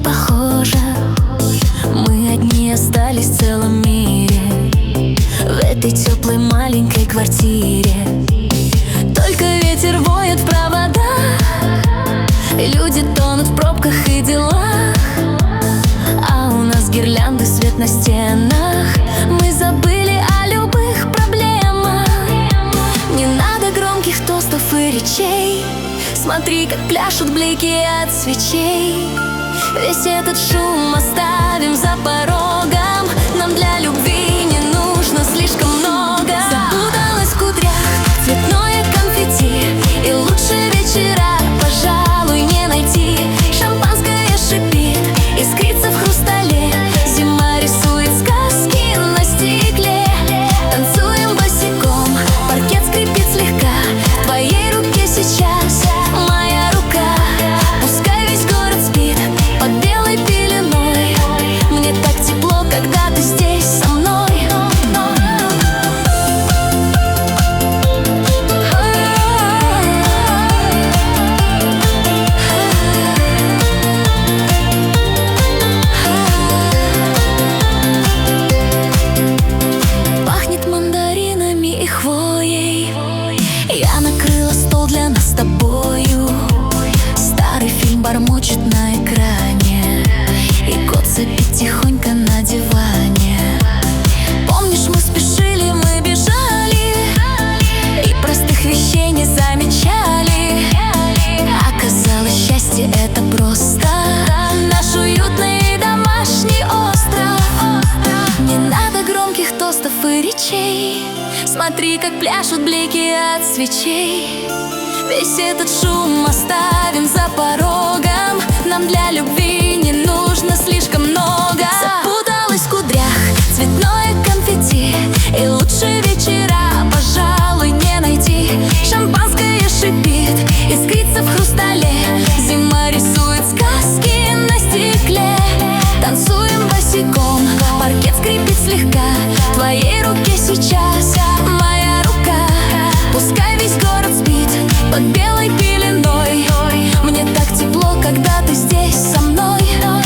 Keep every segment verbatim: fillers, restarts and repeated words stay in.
похоже, мы одни остались в целом мире, в этой теплой маленькой квартире. Только ветер воет в проводах, люди тонут в пробках и делах, а у нас гирлянды, свет на стенах. Мы забыли о любых проблемах. Не надо громких тостов и речей, смотри, как пляшут блики от свечей. Весь этот шум оставим за порогом, нам для любви не нужно слишком много. Запуталась в кудрях цветное конфетти, и лучше вечера, пожалуй, не найти. Шампанское шипит, искрится в хрустале, зима рисует сказки на стекле. Танцуем босиком, паркет скрипит слегка, в твоей руке сейчас моя рука. Пускай весь город спит под белой пеленой, мне так тепло, когда ты здесь со мной. Пахнет мандаринами и хвоей, я накрыла стол для нас с тобою. Старый фильм бормочет на экране, и кот сопит тихонько на диване. Помнишь, мы спешили, мы бежали, и простых вещей не замечали. Оказалось, счастье — это просто наш уютный домашний остров. Не надо громких тостов и речей, смотри, как пляшут блики от свечей. Весь этот шум оставим за порогом, нам для любви не нужно слишком много. Запуталась в кудрях цветное конфетти, и лучше вечера, пожалуй, не найти. Шампанское шипит, искрится в хрустале, зима рисует сказки на стекле. Танцуем босиком, паркет скрипит слегка, в твоей руке сейчас моя рука. Пускай весь город спит под белой пеленой, мне так тепло, когда ты здесь со мной.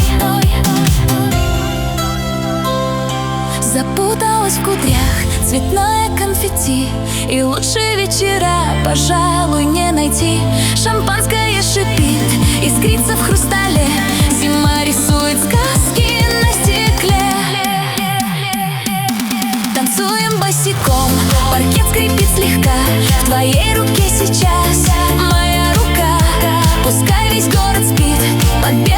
Запуталась в кудрях цветное конфетти, и лучше вечера, пожалуй, не найти. Шампанское шипит, искрится в хрустале, зима рисует сказки на стекле. Танцуем босиком, паркет скрипит слегка, в твоей руке сейчас моя рука. Пускай весь город спит под белой